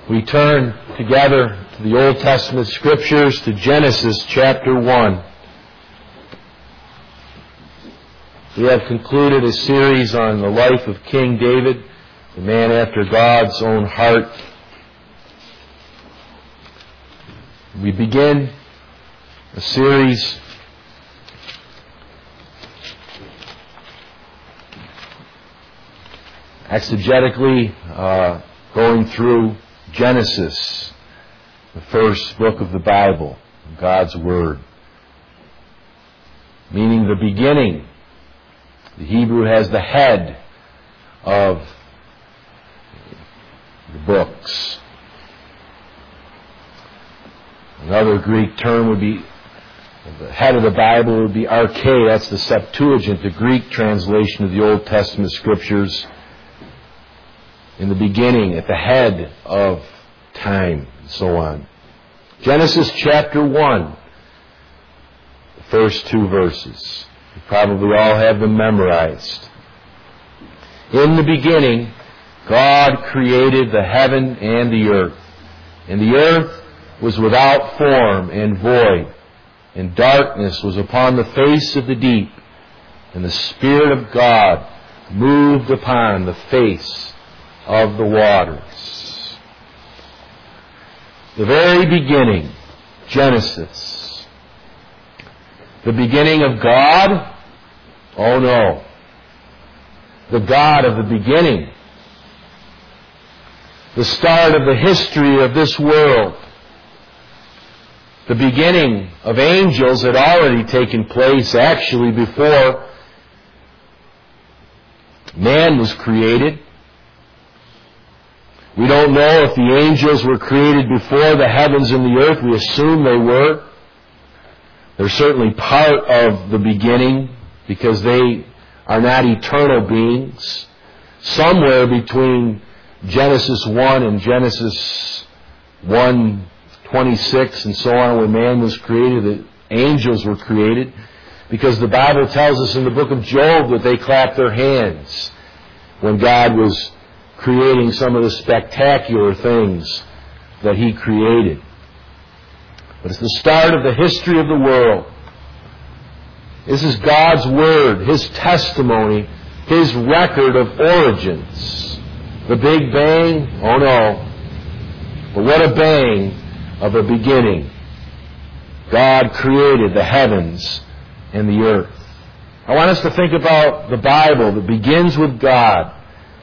We turn together to the Old Testament Scriptures, to Genesis chapter 1. We have concluded a series on the life of King David, the man after God's own heart. We begin a series exegetically going through Genesis, the first book of the Bible, God's Word, meaning the beginning. The Hebrew has the head of the books. Another Greek term would be, the head of the Bible would be arche. That's the Septuagint, the Greek translation of the Old Testament Scriptures. In the beginning, at the head of time, and so on. Genesis chapter 1, the first two verses. You probably all have them memorized. In the beginning, God created the heaven and the earth. And the earth was without form and void, and darkness was upon the face of the deep, and the Spirit of God moved upon the face of the waters. The very beginning, Genesis. The beginning of God? Oh no. The God of the beginning. The start of the history of this world. The beginning of angels had already taken place actually before man was created. We don't know if the angels were created before the heavens and the earth. We assume they were. They're certainly part of the beginning because they are not eternal beings. Somewhere between Genesis 1 and Genesis 1:26 and so on, when man was created, the angels were created, because the Bible tells us in the book of Job that they clapped their hands when God was creating some of the spectacular things that He created. But it's the start of the history of the world. This is God's Word, His testimony, His record of origins. The Big Bang? Oh no. But what a bang of a beginning. God created the heavens and the earth. I want us to think about the Bible that begins with God.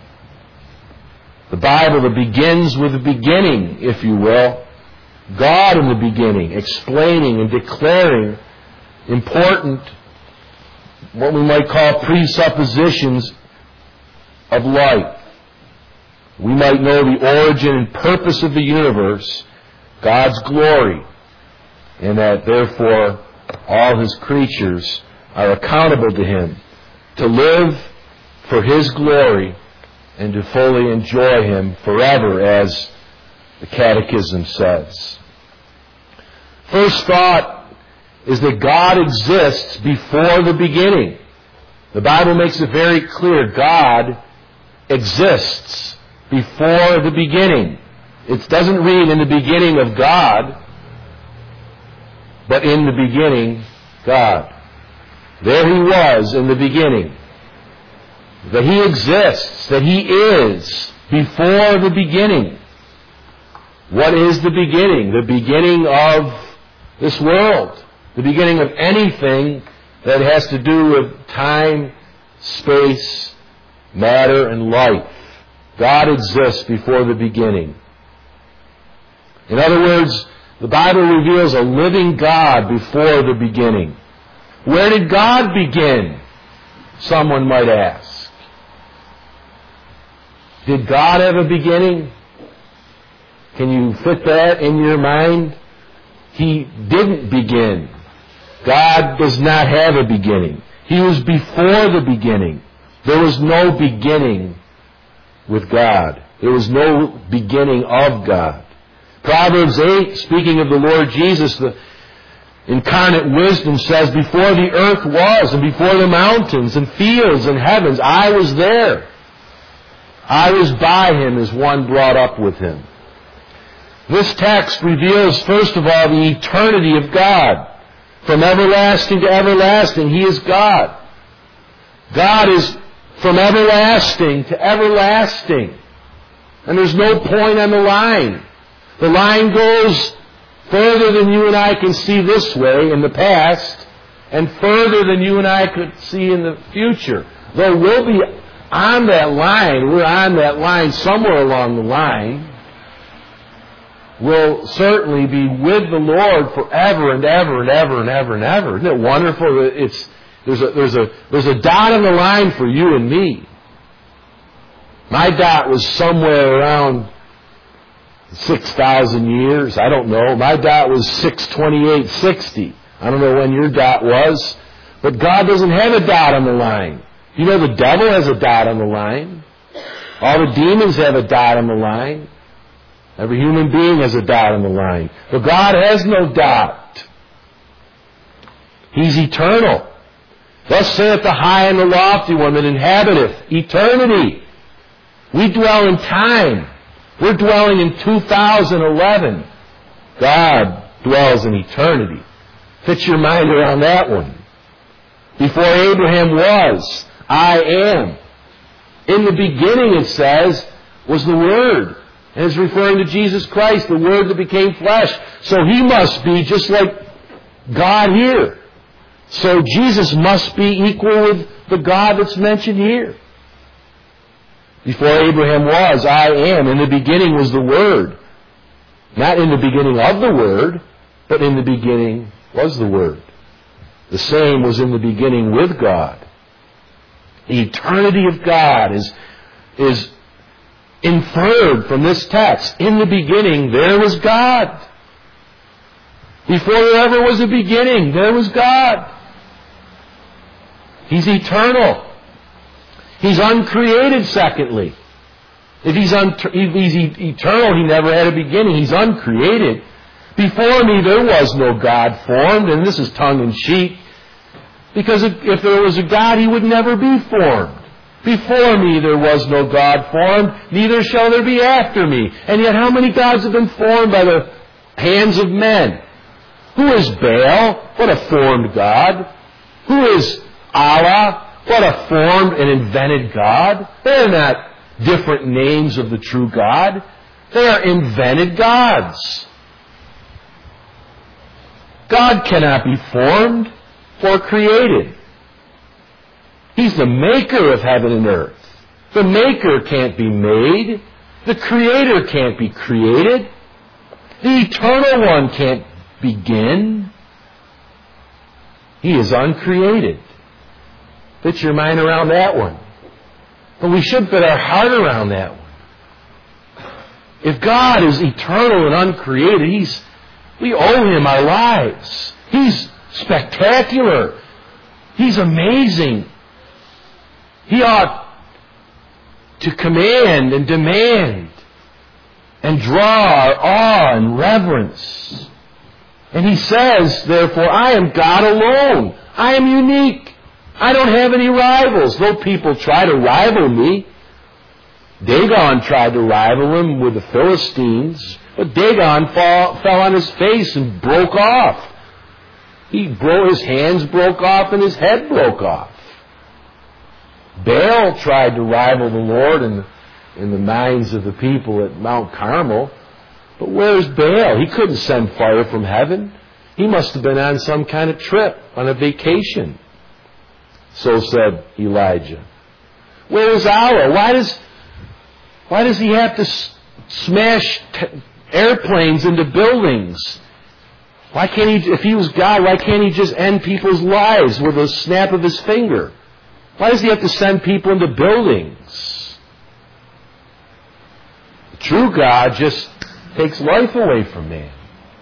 The Bible that begins with the beginning, if you will. God in the beginning, explaining and declaring important, what we might call presuppositions of life. We might know the origin and purpose of the universe, God's glory, and that therefore all His creatures are accountable to Him, to live for His glory and to fully enjoy Him forever, as the Catechism says. First thought is that God exists before the beginning. The Bible makes it very clear God exists before the beginning. It doesn't read in the beginning of God, but in the beginning, God. There He was in the beginning. That He exists, that He is before the beginning. What is the beginning? The beginning of this world. The beginning of anything that has to do with time, space, matter, and life. God exists before the beginning. In other words, the Bible reveals a living God before the beginning. Where did God begin? Someone might ask. Did God have a beginning? Can you fit that in your mind? He didn't begin. God does not have a beginning. He was before the beginning. There was no beginning with God. There was no beginning of God. Proverbs 8, speaking of the Lord Jesus, the incarnate wisdom says, before the earth was, and before the mountains and fields and heavens, I was there. I was by Him as one brought up with Him. This text reveals, first of all, the eternity of God. From everlasting to everlasting, He is God. God is from everlasting to everlasting. And there's no point on the line. The line goes further than you and I can see this way in the past, and further than you and I could see in the future. Though we'll be on that line, we're on that line somewhere along the line, we'll certainly be with the Lord forever and ever and ever and ever and ever. Isn't it wonderful? There's a dot on the line for you and me. My dot was somewhere around 6,000 years. I don't know. My dot was 62860. I don't know when your dot was. But God doesn't have a dot on the line. You know the devil has a dot on the line. All the demons have a dot on the line. Every human being has a dot on the line. But God has no dot. He's eternal. Thus saith the high and the lofty one that inhabiteth eternity. We dwell in time. We're dwelling in 2011. God dwells in eternity. Fit your mind around that one. Before Abraham was, I am. In the beginning, it says, was the Word. And it's referring to Jesus Christ, the Word that became flesh. So He must be just like God here. So Jesus must be equal with the God that's mentioned here. Before Abraham was, I am. In the beginning was the Word. Not in the beginning of the Word, but in the beginning was the Word. The same was in the beginning with God. The eternity of God is inferred from this text. In the beginning, there was God. Before there ever was a beginning, there was God. He's eternal. He's uncreated, secondly. If he's eternal, He never had a beginning. He's uncreated. Before me there was no God formed, and this is tongue-in-cheek, because if there was a God, He would never be formed. Before me there was no God formed, neither shall there be after me. And yet how many gods have been formed by the hands of men? Who is Baal? What a formed God. Who is Allah? What a formed and invented God. They are not different names of the true God. They are invented gods. God cannot be formed or created. He's the maker of heaven and earth. The maker can't be made. The creator can't be created. The eternal one can't begin. He is uncreated. Fit your mind around that one. But we should fit our heart around that one. If God is eternal and uncreated, we owe Him our lives. He's spectacular. He's amazing. He ought to command and demand and draw our awe and reverence. And He says, therefore, I am God alone. I am unique. I don't have any rivals. Though people try to rival me. Dagon tried to rival Him with the Philistines, but Dagon fell on his face and broke off. His hands broke off and his head broke off. Baal tried to rival the Lord in the minds of the people at Mount Carmel. But where's Baal? He couldn't send fire from heaven. He must have been on some kind of trip, on a vacation. So said Elijah. Where is Allah? Why does He have to smash airplanes into buildings? Why can't He, if He was God, why can't He just end people's lives with a snap of His finger? Why does He have to send people into buildings? The true God just takes life away from man.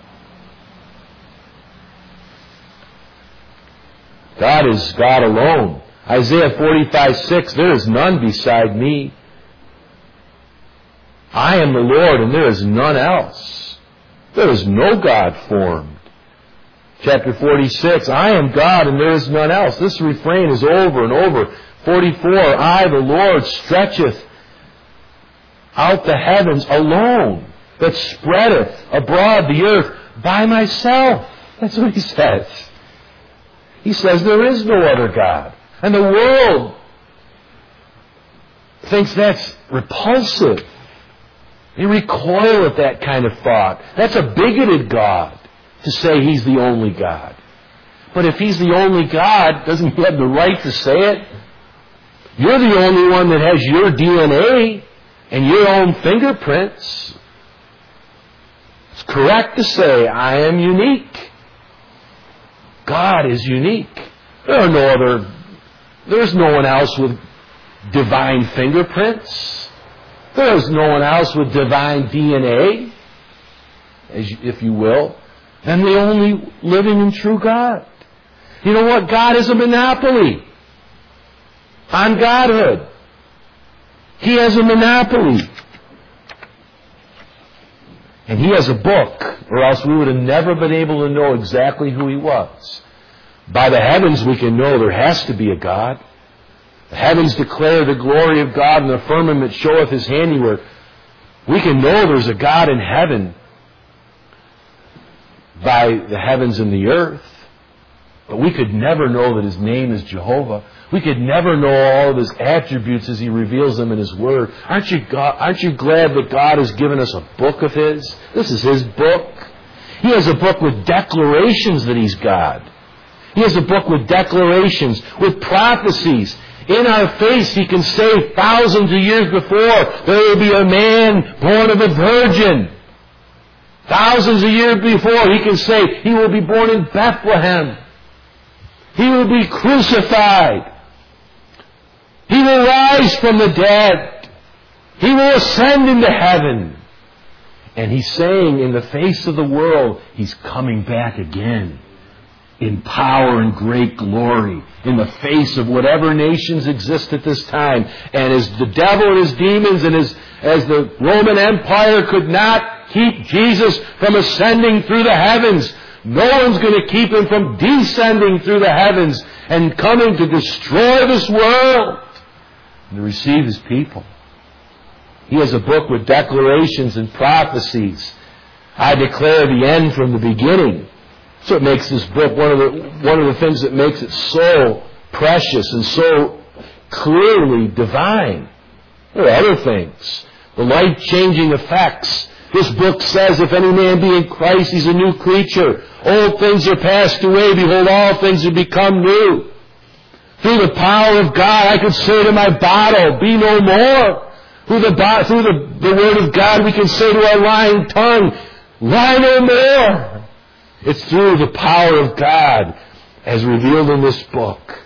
God is God alone. Isaiah 45:6, there is none beside me. I am the Lord, and there is none else. There is no God formed. Chapter 46, I am God, and there is none else. This refrain is over and over. 44, I, the Lord, stretcheth out the heavens alone. that spreadeth abroad the earth by myself. That's what he says. He says there is no other God. And the world thinks that's repulsive. They recoil at that kind of thought. That's a bigoted God to say He's the only God. But if He's the only God, doesn't He have the right to say it? You're the only one that has your DNA and your own fingerprints. It's correct to say, I am unique. God is unique. There's no one else with divine fingerprints. There's no one else with divine DNA, if you will, than the only living and true God. You know what? God is a monopoly on Godhood. He has a monopoly. And He has a book, or else we would have never been able to know exactly who He was. By the heavens we can know there has to be a God. The heavens declare the glory of God, and the firmament showeth His handiwork. We can know there's a God in heaven by the heavens and the earth. But we could never know that His name is Jehovah. We could never know all of His attributes as He reveals them in His Word. Aren't you glad that God has given us a book of His? This is His book. He has a book with declarations that He's God. He has a book with declarations, with prophecies. In our face, He can say thousands of years before, there will be a man born of a virgin. Thousands of years before, He can say, He will be born in Bethlehem. He will be crucified. He will rise from the dead. He will ascend into heaven. And He's saying in the face of the world, He's coming back again in power and great glory in the face of whatever nations exist at this time. And as the devil and his demons and as the Roman Empire could not keep Jesus from ascending through the heavens, no one's going to keep Him from descending through the heavens and coming to destroy this world and to receive His people. He has a book with declarations and prophecies. I declare the end from the beginning. So it makes this book one of the things that makes it so precious and so clearly divine. There are other things. The life-changing effects. This book says, if any man be in Christ, he's a new creature. Old things are passed away. Behold, all things have become new. Through the power of God, I could say to my bottle, be no more. Through the word of God, we can say to our lying tongue, lie no more. It's through the power of God, as revealed in this book,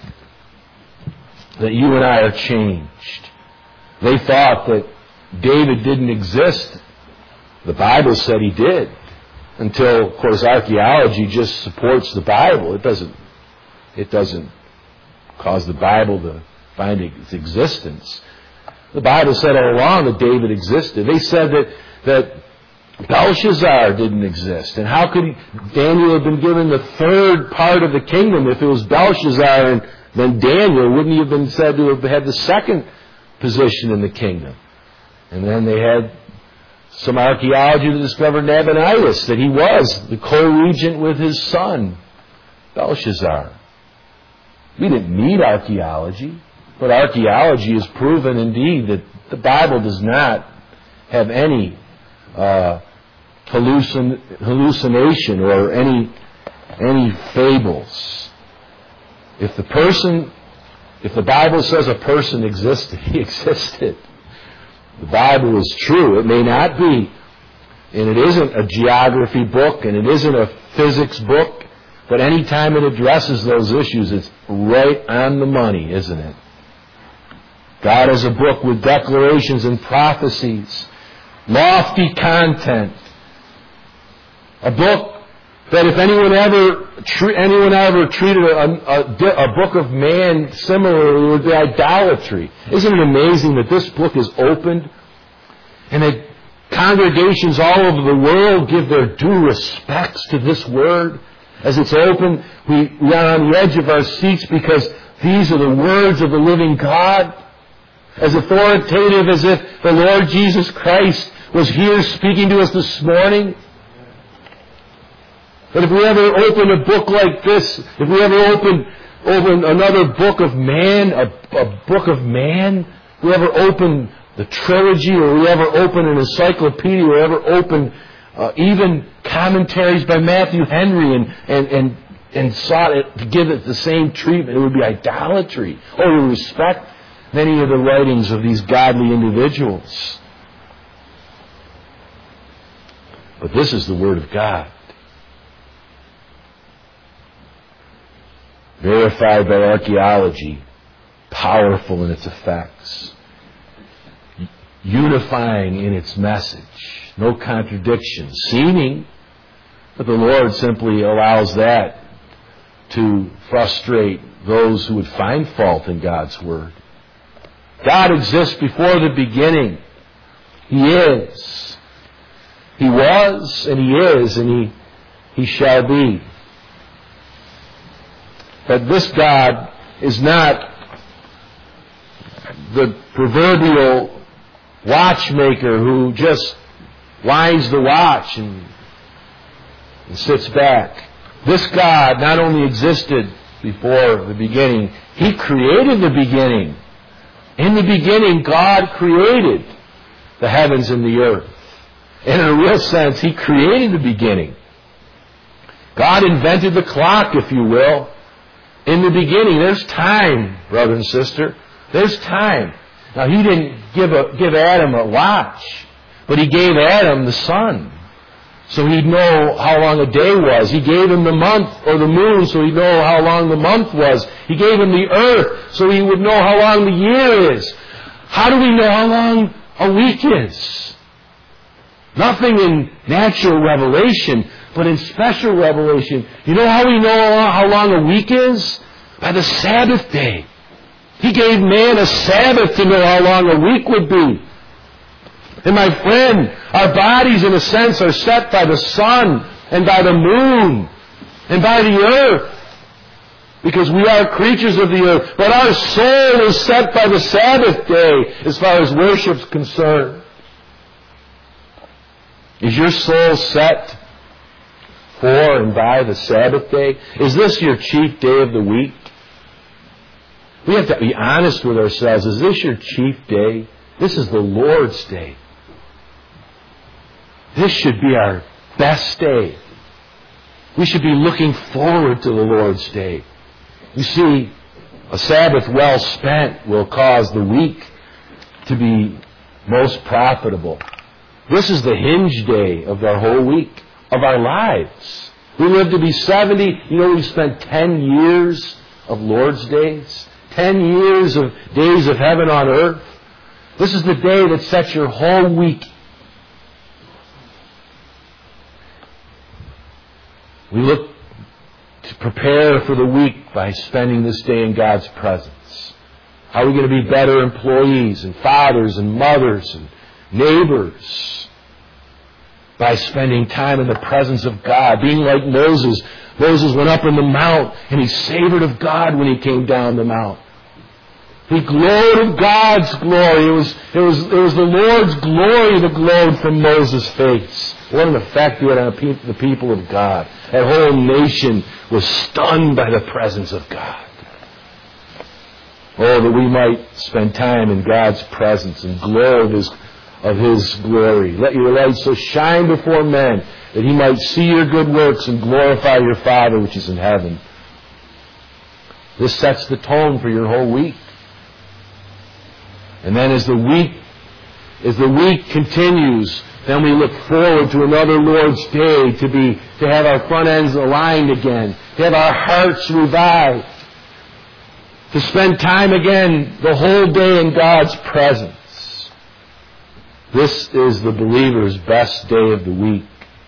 that you and I are changed. They thought that David didn't exist. The Bible said he did. Until, of course, archaeology just supports the Bible. It doesn't cause the Bible to find its existence. The Bible said all along that David existed. They said that Belshazzar didn't exist. And how could Daniel have been given the third part of the kingdom if it was Belshazzar and then Daniel? Wouldn't he have been said to have had the second position in the kingdom? And then they had some archaeology that discovered Nabonidus, that he was the co-regent with his son, Belshazzar. We didn't need archaeology, but archaeology has proven indeed that the Bible does not have any hallucination or any fables. If the Bible says a person existed, he existed. The Bible is true. It may not be, and it isn't a geography book, and it isn't a physics book, but any time it addresses those issues, it's right on the money, isn't it? God has a book with declarations and prophecies, lofty content, a book that if anyone ever treated a book of man similarly, it would be idolatry. Isn't it amazing that this book is opened and that congregations all over the world give their due respects to this word? As it's open, we are on the edge of our seats because these are the words of the living God. As authoritative as if the Lord Jesus Christ was here speaking to us this morning. But if we ever open a book like this, if we ever open another book of man, a book of man, if we ever open the trilogy, or we ever open an encyclopedia, or ever open even commentaries by Matthew Henry and sought it to give it the same treatment, it would be idolatry. Or we respect many of the writings of these godly individuals. But this is the Word of God, verified by archaeology, powerful in its effects, unifying in its message, no contradiction, seeming, but the Lord simply allows that to frustrate those who would find fault in God's Word. God exists before the beginning. He is. He was, and He is, and He shall be. But this God is not the proverbial watchmaker who just winds the watch and sits back. This God not only existed before the beginning, He created the beginning. In the beginning, God created the heavens and the earth. And in a real sense, He created the beginning. God invented the clock, if you will. In the beginning, there's time, brother and sister. There's time. Now, He didn't give Adam a watch, but He gave Adam the sun, so he'd know how long a day was. He gave him the month or the moon, so he'd know how long the month was. He gave him the earth, so he would know how long the year is. How do we know how long a week is? Nothing in natural revelation, but in special revelation. You know how we know how long a week is? By the Sabbath day. He gave man a Sabbath to know how long a week would be. And my friend, our bodies in a sense are set by the sun and by the moon and by the earth, because we are creatures of the earth. But our soul is set by the Sabbath day as far as worship's concerned. Is your soul set for and by the Sabbath day? Is this your chief day of the week? We have to be honest with ourselves. Is this your chief day? This is the Lord's day. This should be our best day. We should be looking forward to the Lord's day. You see, a Sabbath well spent will cause the week to be most profitable. This is the hinge day of our whole week, of our lives. We live to be 70. You know, we've spent 10 years of Lord's days. 10 years of days of heaven on earth. This is the day that sets your whole week. We look to prepare for the week by spending this day in God's presence. How are we going to be better employees and fathers and mothers and neighbors? By spending time in the presence of God, being like Moses. Moses went up in the mount and he savored of God when he came down the mount. He glowed of God's glory. It was the Lord's glory that glowed from Moses' face. What an effect it had on the people of God. That whole nation was stunned by the presence of God. Oh, that we might spend time in God's presence and glow of His glory. Let your light so shine before men that He might see your good works and glorify your Father which is in heaven. This sets the tone for your whole week. And then as the week continues, then we look forward to another Lord's Day to have our front ends aligned again, to have our hearts revived, to spend time again the whole day in God's presence. This is the believer's best day of the week.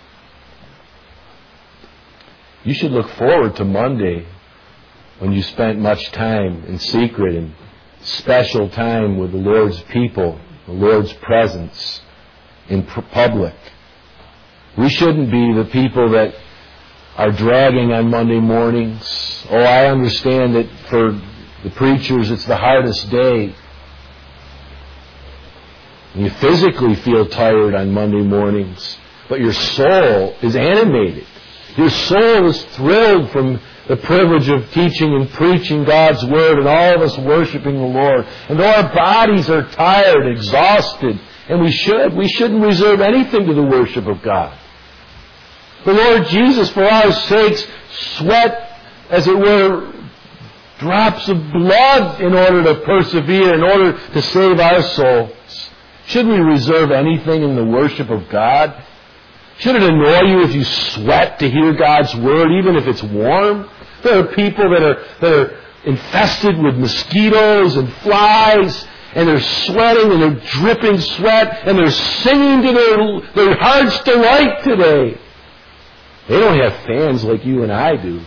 You should look forward to Monday when you spent much time in secret and special time with the Lord's people, the Lord's presence in public. We shouldn't be the people that are dragging on Monday mornings. Oh, I understand that for the preachers it's the hardest day. You physically feel tired on Monday mornings, but your soul is animated. Your soul is thrilled from the privilege of teaching and preaching God's Word and all of us worshiping the Lord. And though our bodies are tired, exhausted, and we shouldn't reserve anything to the worship of God. The Lord Jesus, for our sakes, sweat, as it were, drops of blood in order to persevere, in order to save our souls. Shouldn't we reserve anything in the worship of God? Should it annoy you if you sweat to hear God's Word, even if it's warm? There are people that are infested with mosquitoes and flies, and they're sweating and they're dripping sweat, and they're singing to their heart's delight today. They don't have fans like you and I do.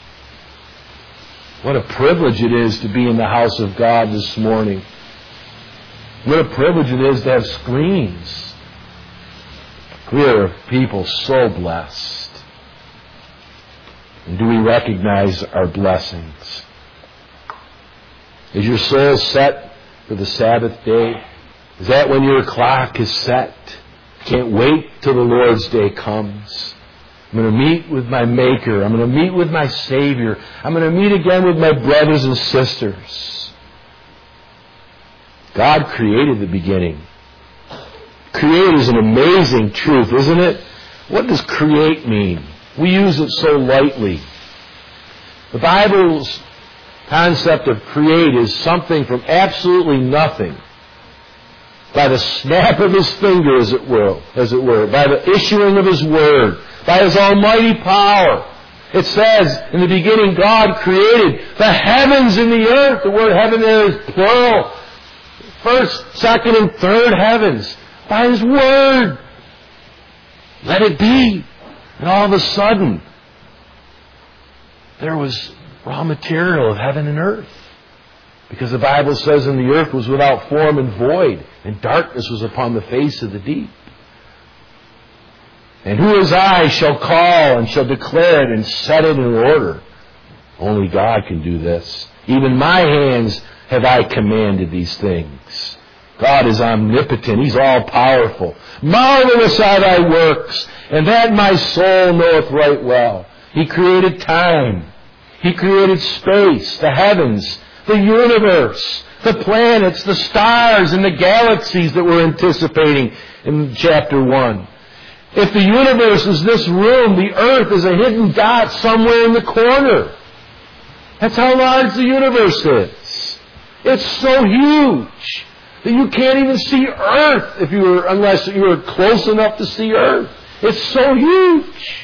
What a privilege it is to be in the house of God this morning. What a privilege it is to have screens. We are people so blessed. And do we recognize our blessings? Is your soul set for the Sabbath day? Is that when your clock is set? Can't wait till the Lord's day comes. I'm going to meet with my Maker. I'm going to meet with my Savior. I'm going to meet again with my brothers and sisters. God created the beginning. Create is an amazing truth, isn't it? What does create mean? We use it so lightly. The Bible's concept of create is something from absolutely nothing, by the snap of His finger, as it were, by the issuing of His word, by His almighty power. It says, in the beginning, God created the heavens and the earth. The word heaven there is plural. First, second, and third heavens. By His word. Let it be. And all of a sudden, there was raw material of heaven and earth. Because the Bible says, and the earth was without form and void, and darkness was upon the face of the deep. And who as I shall call and shall declare it and set it in order? Only God can do this. Even my hands have I commanded these things. God is omnipotent. He's all-powerful. Marvelous are thy works, and that my soul knoweth right well. He created time. He created space, the heavens, the universe, the planets, the stars, and the galaxies that we're anticipating in chapter 1. If the universe is this room, the earth is a hidden dot somewhere in the corner. That's how large the universe is. It's so huge that you can't even see Earth unless you were close enough to see Earth. It's so huge.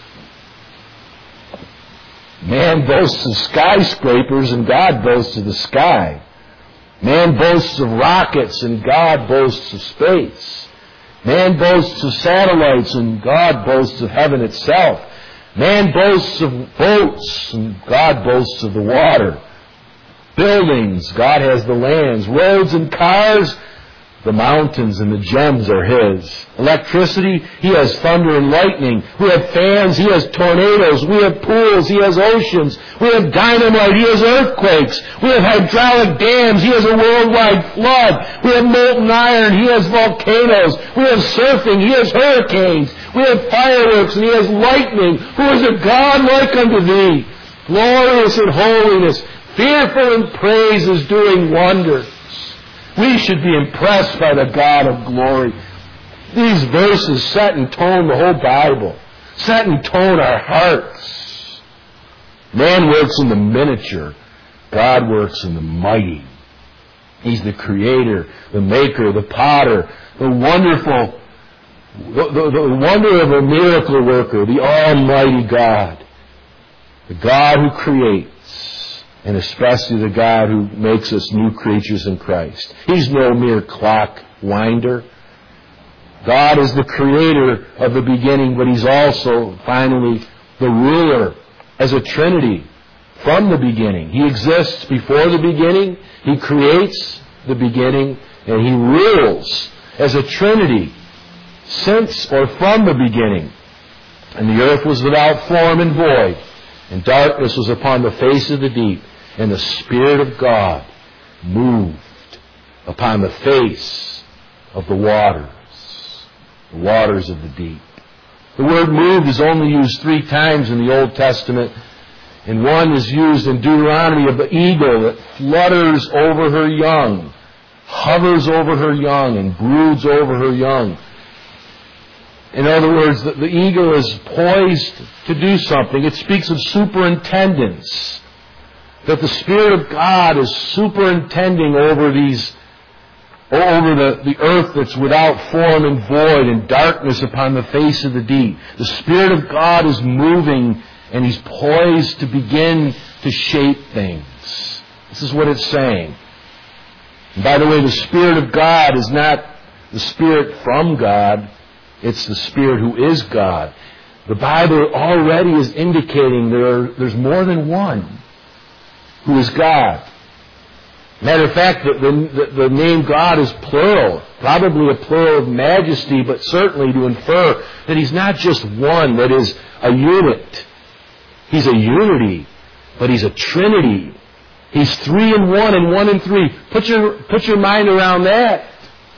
Man boasts of skyscrapers and God boasts of the sky. Man boasts of rockets and God boasts of space. Man boasts of satellites and God boasts of heaven itself. Man boasts of boats and God boasts of the water. Buildings, God has the lands. Roads and cars, the mountains and the gems are His. Electricity, He has thunder and lightning. We have fans, He has tornadoes. We have pools, He has oceans. We have dynamite, He has earthquakes. We have hydraulic dams, He has a worldwide flood. We have molten iron, He has volcanoes. We have surfing, He has hurricanes. We have fireworks, and He has lightning. Who is a God like unto Thee? Glorious in holiness, fearful in praises, doing wonders. We should be impressed by the God of glory. These verses set in tone the whole Bible, set in tone our hearts. Man works in the miniature. God works in the mighty. He's the creator, the maker, the potter, the wonderful, the wonder of a miracle worker, the almighty God. The God who creates. And especially the God who makes us new creatures in Christ. He's no mere clock winder. God is the creator of the beginning, but He's also, finally, the ruler as a Trinity from the beginning. He exists before the beginning, He creates the beginning, and He rules as a Trinity since or from the beginning. And the earth was without form and void, and darkness was upon the face of the deep. And the Spirit of God moved upon the face of the waters of the deep. The word moved is only used 3 times in the Old Testament, and one is used in Deuteronomy of the eagle that flutters over her young, hovers over her young, and broods over her young. In other words, the eagle is poised to do something. It speaks of superintendence, that the Spirit of God is superintending over the earth that's without form and void, and darkness upon the face of the deep. The Spirit of God is moving, and He's poised to begin to shape things. This is what it's saying. And by the way, the Spirit of God is not the Spirit from God. It's the Spirit who is God. The Bible already is indicating there's more than one who is God. Matter of fact, the name God is plural, probably a plural of majesty, but certainly to infer that He's not just one, that is a unit. He's a unity, but He's a trinity. He's 3 in 1 and 1 in 3. Put your mind around that.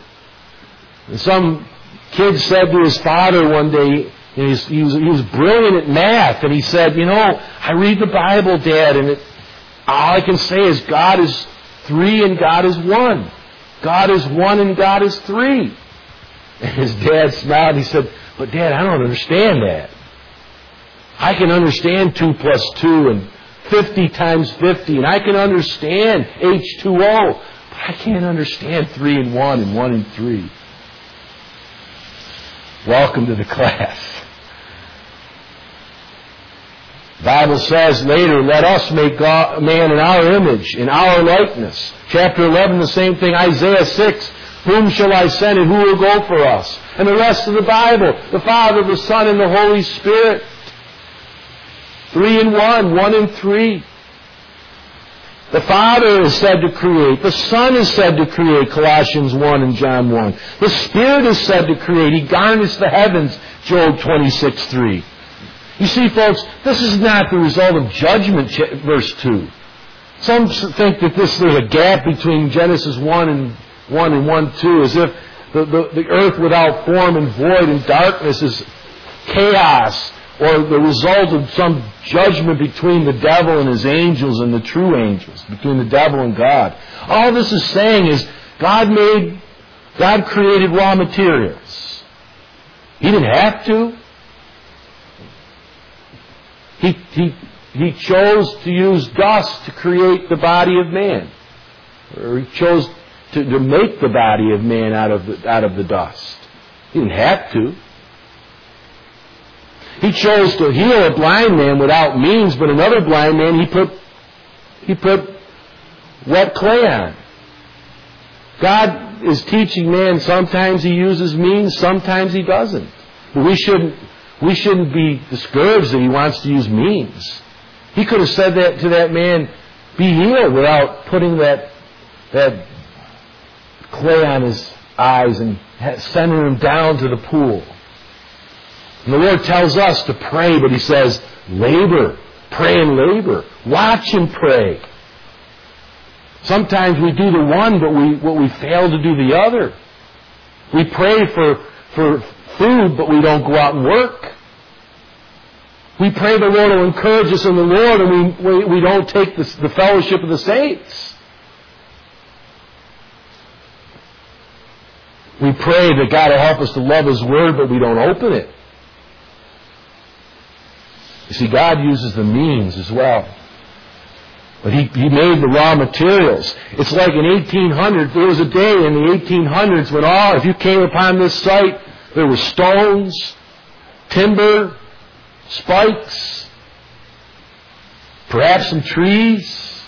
Some kid said to his father one day, he was brilliant at math, and he said, I read the Bible, Dad, and all I can say is God is 3 and God is 1. God is 1 and God is 3. And his dad smiled and he said, but Dad, I don't understand that. I can understand 2 plus 2 and 50 times 50, and I can understand H2O, but I can't understand 3 and 1 and 1 and 3. Welcome to the class. The Bible says later, let us make God, man in our image, in our likeness. Chapter 11, the same thing. Isaiah 6, whom shall I send and who will go for us? And the rest of the Bible, the Father, the Son, and the Holy Spirit. 3 in 1, 1 in 3. The Father is said to create. The Son is said to create, Colossians 1 and John 1. The Spirit is said to create. He garnished the heavens, Job 26:3. You see, folks, this is not the result of judgment, verse 2. Some think that there's a gap between Genesis 1 and 1:2, as if the earth without form and void and darkness is chaos, or the result of some judgment between the devil and his angels and the true angels, between the devil and God. All this is saying is God created raw materials. He didn't have to. He chose to use dust to create the body of man. Or He chose to make the body of man out of the dust. He didn't have to. He chose to heal a blind man without means, but another blind man he put wet clay on. God is teaching man, sometimes He uses means, sometimes He doesn't. But we shouldn't be discouraged that He wants to use means. He could have said that to that man, be healed, without putting that clay on his eyes and sending him down to the pool. And the Lord tells us to pray, but He says, labor. Pray and labor. Watch and pray. Sometimes we do the one, but we fail to do the other. We pray for food, but we don't go out and work. We pray the Lord will encourage us in the Lord, and we don't take the fellowship of the saints. We pray that God will help us to love His Word, but we don't open it. You see, God uses the means as well. But He made the raw materials. It's like in 1800, there was a day in the 1800s when if you came upon this site, there were stones, timber, spikes, perhaps some trees.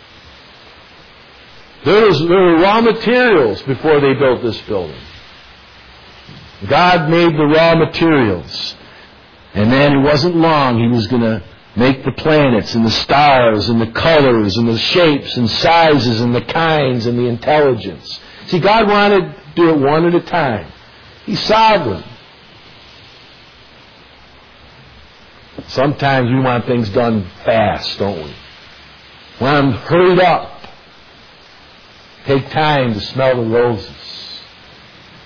There were raw materials before they built this building. God made the raw materials. And then it wasn't long, He was going to make the planets and the stars and the colors and the shapes and sizes and the kinds and the intelligence. See, God wanted to do it one at a time. He's sovereign. Sometimes we want things done fast, don't we? We want them hurried up. Take time to smell the roses.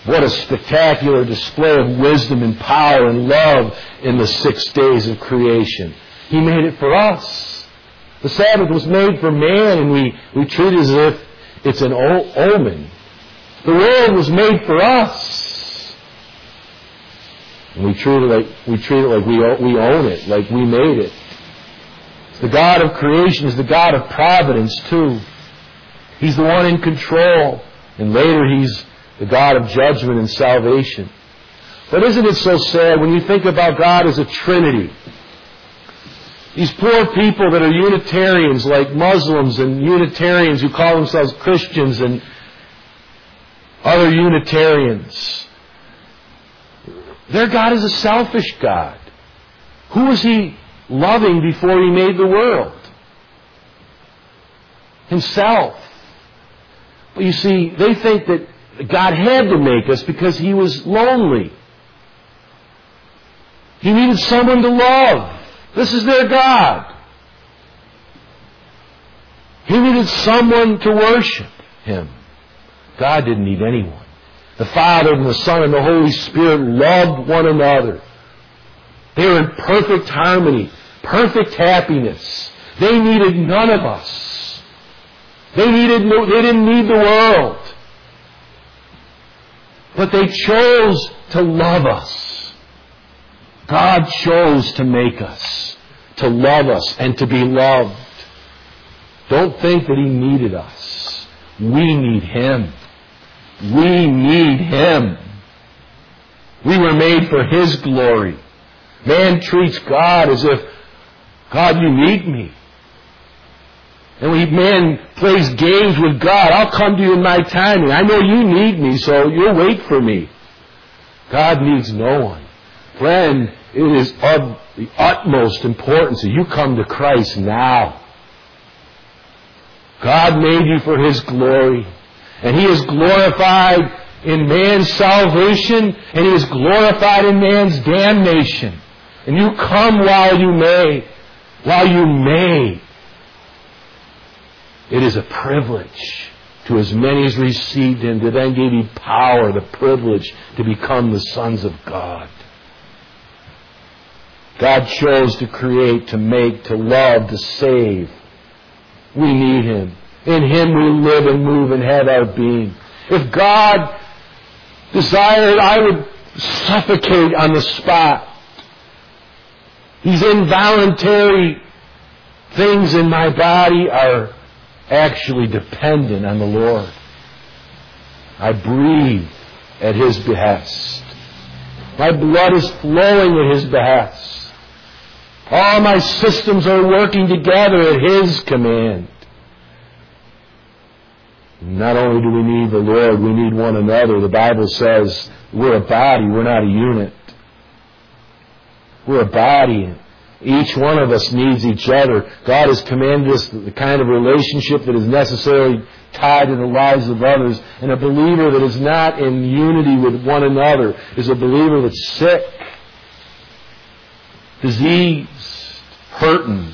What a spectacular display of wisdom and power and love in the 6 days of creation. He made it for us. The Sabbath was made for man, and we treat it as if it's an omen. The world was made for us. And we treat it like we own it, like we made it. The God of creation is the God of providence too. He's the one in control. And later He's the God of judgment and salvation. But isn't it so sad when you think about God as a Trinity? These poor people that are Unitarians, like Muslims and Unitarians who call themselves Christians and other Unitarians, their God is a selfish God. Who was He loving before He made the world? Himself. But you see, they think that God had to make us because He was lonely. He needed someone to love. This is their God. He needed someone to worship Him. God didn't need anyone. The Father and the Son and the Holy Spirit loved one another. They were in perfect harmony, perfect happiness. They needed none of us. They didn't need the world. But they chose to love us. God chose to make us, to love us, and to be loved. Don't think that He needed us. We need Him. We need Him. We were made for His glory. Man treats God as if, God, you need me. And when man plays games with God, I'll come to you in my timing. I know you need me, so you'll wait for me. God needs no one. Friend, it is of the utmost importance that you come to Christ now. God made you for His glory. And He is glorified in man's salvation, and He is glorified in man's damnation. And you come while you may. While you may. It is a privilege to as many as received Him, to then give you power, the privilege to become the sons of God. God chose to create, to make, to love, to save. We need Him. In Him we live and move and have our being. If God desired, I would suffocate on the spot. These involuntary things in my body are actually dependent on the Lord. I breathe at His behest. My blood is flowing at His behest. All my systems are working together at His command. Not only do we need the Lord, we need one another. The Bible says we're a body, we're not a unit. We're a body. Each one of us needs each other. God has commanded us the kind of relationship that is necessarily tied to the lives of others. And a believer that is not in unity with one another is a believer that's sick, diseased, hurting.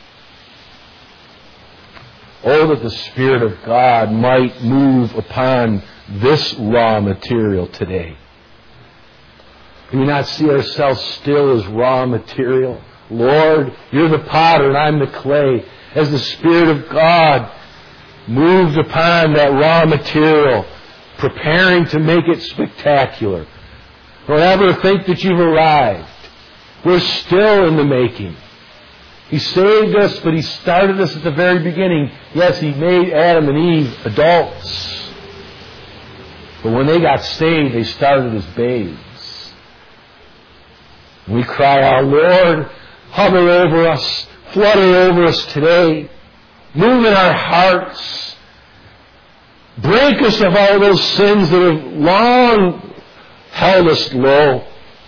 Oh, that the Spirit of God might move upon this raw material today. Do we not see ourselves still as raw material? Lord, You're the potter and I'm the clay. As the Spirit of God moved upon that raw material, preparing to make it spectacular. Don't ever think that you've arrived. We're still in the making. He saved us, but He started us at the very beginning. Yes, He made Adam and Eve adults. But when they got saved, they started as babes. We cry out, Lord, hover over us, flutter over us today. Move in our hearts. Break us of all those sins that have long held us low.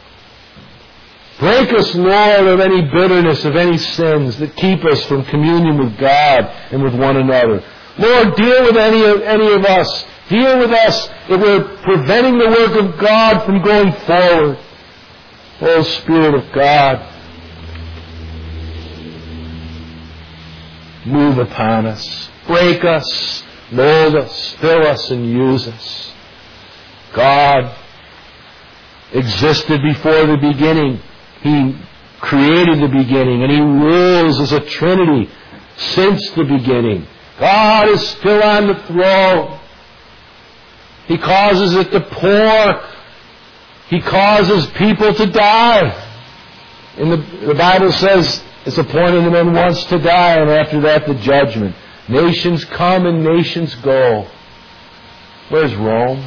Break us, Lord, of any bitterness, of any sins that keep us from communion with God and with one another. Lord, deal with any of us. Deal with us if we're preventing the work of God from going forward. Oh, Spirit of God, move upon us. Break us, mold us, fill us, and use us. God existed before the beginning. He created the beginning, and He rules as a Trinity since the beginning. God is still on the throne. He causes it to pour. He causes people to die. And the Bible says it's appointed to men once to die, and after that the judgment. Nations come and nations go. Where's Rome?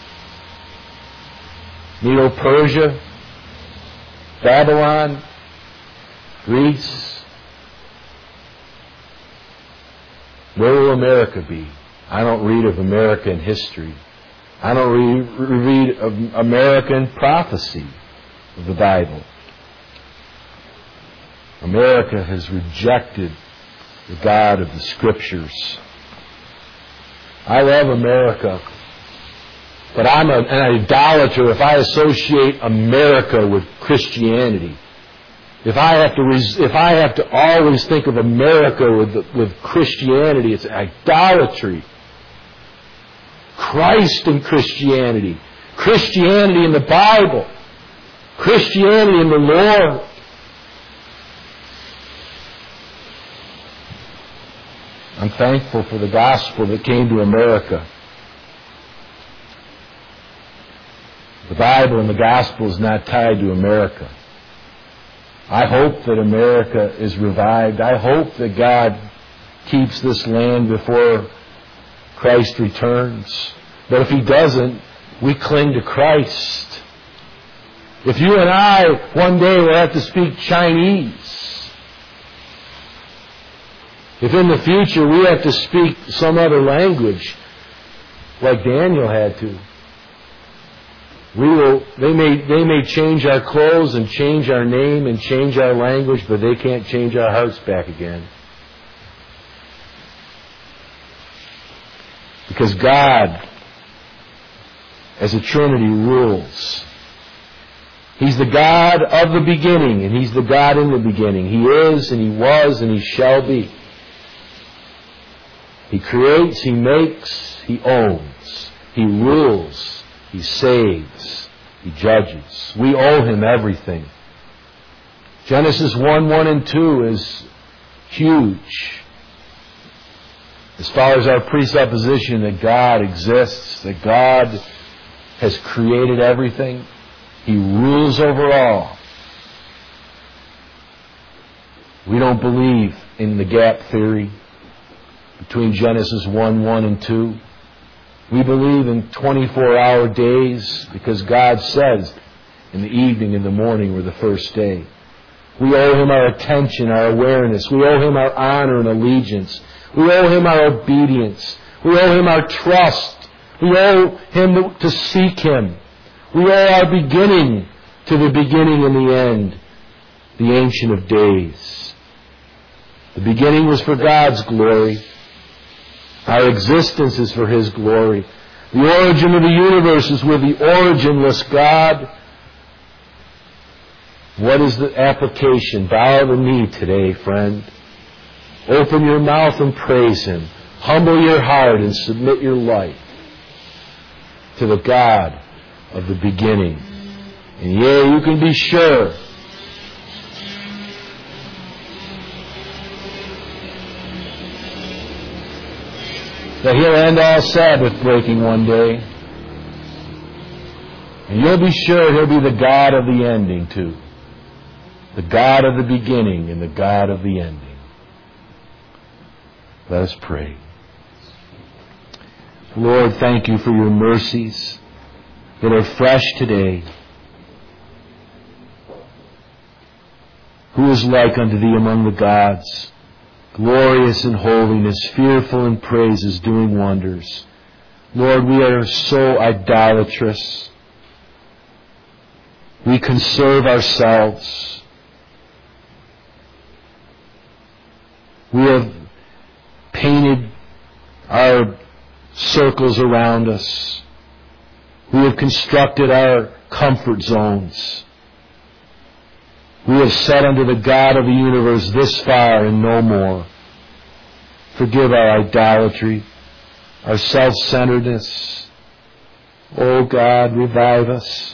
Medo-Persia? Babylon? Greece? Where will America be? I don't read of America in history. I don't read of American prophecy of the Bible. America has rejected the God of the Scriptures. I love America, but I'm an idolater if I associate America with Christianity. If I have to always think of America with Christianity, it's idolatry. Christ and Christianity. Christianity in the Bible. Christianity in the Lord. I'm thankful for the gospel that came to America. The Bible and the gospel is not tied to America. I hope that America is revived. I hope that God keeps this land before Christ returns. But if He doesn't, we cling to Christ. If you and I one day will have to speak Chinese, if in the future we have to speak some other language, like Daniel had to, they may change our clothes and change our name and change our language, but they can't change our hearts back again. Because God, as a Trinity, rules. He's the God of the beginning, and He's the God in the beginning. He is, and He was, and He shall be. He creates, He makes, He owns. He rules, He saves, He judges. We owe Him everything. Genesis 1 and 2 is huge. As far as our presupposition that God exists, that God has created everything, He rules over all. We don't believe in the gap theory between Genesis 1 and 2. We believe in 24-hour days because God says in the evening and the morning were the first day. We owe Him our attention, our awareness. We owe Him our honor and allegiance. We owe Him our obedience. We owe Him our trust. We owe Him to seek Him. We owe our beginning to the beginning and the end, the Ancient of Days. The beginning was for God's glory. Our existence is for His glory. The origin of the universe is with the originless God. What is the application? Bow the knee today, friend. Open your mouth and praise Him. Humble your heart and submit your life to the God of the beginning. And yea, you can be sure that He'll end all Sabbath breaking one day. And you'll be sure He'll be the God of the ending too. The God of the beginning and the God of the ending. Let us pray. Lord, thank You for Your mercies that are fresh today. Who is like unto Thee among the gods? Glorious in holiness, fearful in praises, doing wonders. Lord, we are so idolatrous. We conserve ourselves. We have painted our circles around us. We have constructed our comfort zones. We have said unto the God of the universe, this far and no more. Forgive our idolatry, our self-centeredness. Oh God, revive us.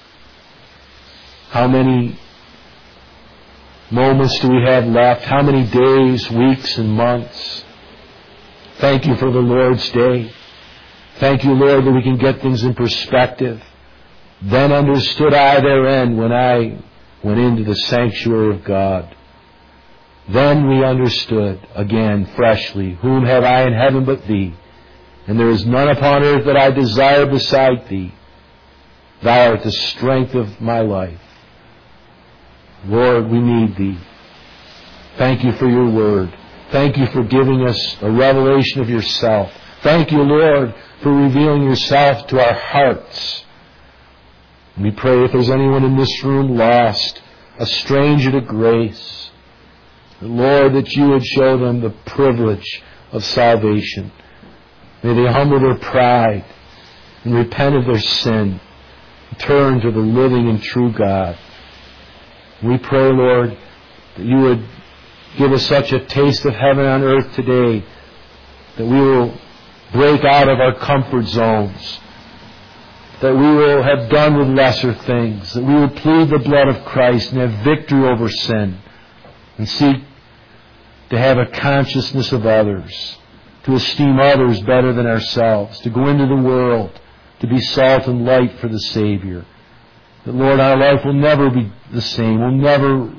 How many moments do we have left? How many days, weeks, and months? Thank you for the Lord's Day. Thank you, Lord, that we can get things in perspective. Then understood I their end when I went into the sanctuary of God. Then we understood again freshly, whom have I in heaven but Thee? And there is none upon earth that I desire beside Thee. Thou art the strength of my life. Lord, we need Thee. Thank you for your word. Thank you for giving us a revelation of yourself. Thank you, Lord, for revealing yourself to our hearts. We pray if there's anyone in this room lost, a stranger to grace, Lord, that you would show them the privilege of salvation. May they humble their pride and repent of their sin and turn to the living and true God. We pray, Lord, that you would give us such a taste of heaven on earth today that we will break out of our comfort zones, that we will have done with lesser things, that we will plead the blood of Christ and have victory over sin and seek to have a consciousness of others, to esteem others better than ourselves, to go into the world, to be salt and light for the Savior. That, Lord, our life will never be the same. We'll never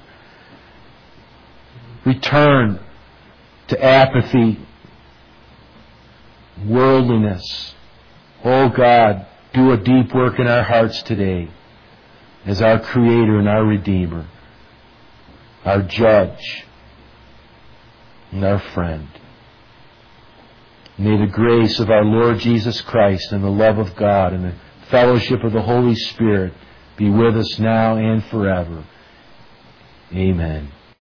return to apathy, worldliness. Oh God, do a deep work in our hearts today as our Creator and our Redeemer, our Judge and our friend. May the grace of our Lord Jesus Christ and the love of God and the fellowship of the Holy Spirit be with us now and forever. Amen.